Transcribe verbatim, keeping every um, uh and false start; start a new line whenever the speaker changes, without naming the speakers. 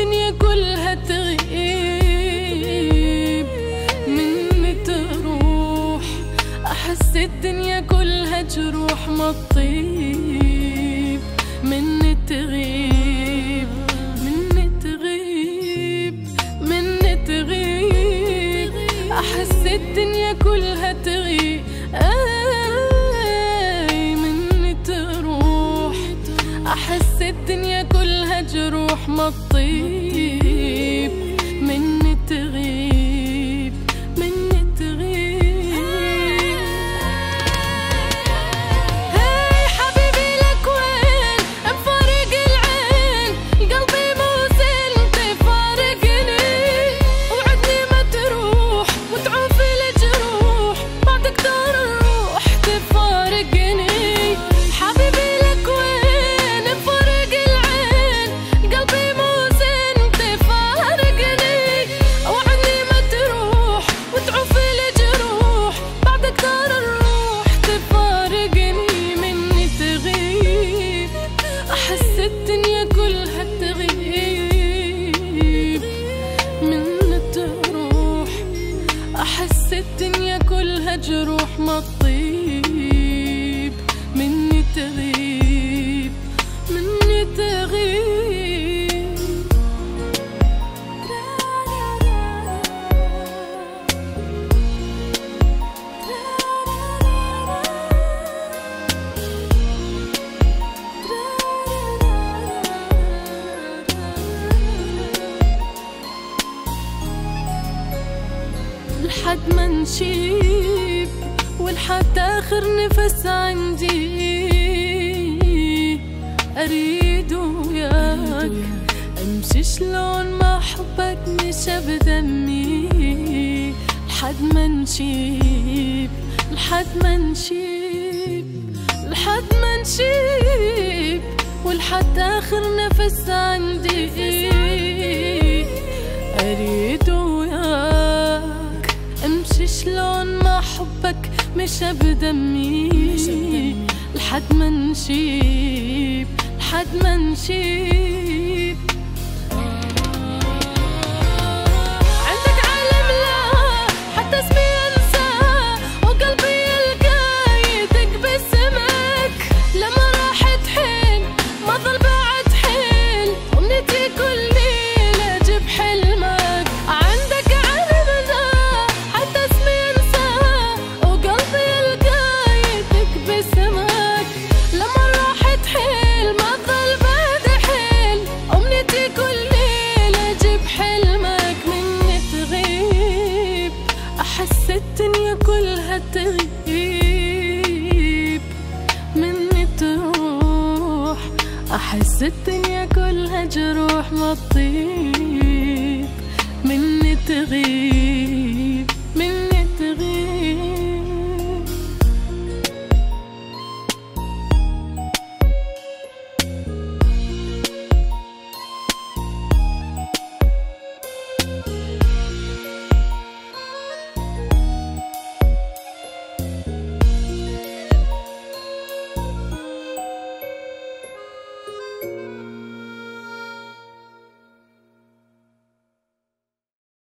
الدنيا كلها تغيب مني تروح، أحس الدنيا كلها جروح ما تطيب مني تغيب، مني تغيب، مني تغيب، أحس الدنيا كلها تغيب. آي مني تروح، أحس الدنيا كلها جروح ما تطيب مني تغيب، مني تغيب. هاي حبيبي لك وين مفارق العين، قلبي مو زين تفارقني، وعدني ما تروح وتعوف الجروح، بعدك دار الروح تفارقني. حبيبي لك وين مفارق العين، قلبي مو زين تفارقني، وعدني ما تروح وتعوف الجروح، بعدك دار الروح تفارقني. مني تغيب، أحس الدنيا كلها تغيب مني تروح، أحس الدنيا كلها جروح ما تطيب مني تغيب، مني تغيب. لحد ما نشيب ولحد آخر نفس عندي، أريد وياك أمشي شلون ما حبك مشى بدمي. لحد ما نشيب، لحد ما نشيب، لحد ما نشيب ولحد آخر نفس عندي، أريد وياك أمشي شلون ما حبك مشى بدمي. لحد ما نشيب، لحد ما نشيب. عندك عالم لا حتى اسمي انساه، وقلبي يلقى يدق باسمك. لما راحت حيل ما ظل بعد حيل، أمنيتي كل ليلة أجيب حلمك. عندك عالم لا حتى اسمي انساه، وقلبي يلقى يدق باسمك. لما راحت حيل ما ظل بعد حيل، أمنيتي كل ليلة أجيب حلمك. مني تغيب، أحس الدنيا كلها تغيب مني تروح، أحس الدنيا كلها جروح ما تطيب مني تغيب، مني تغيب.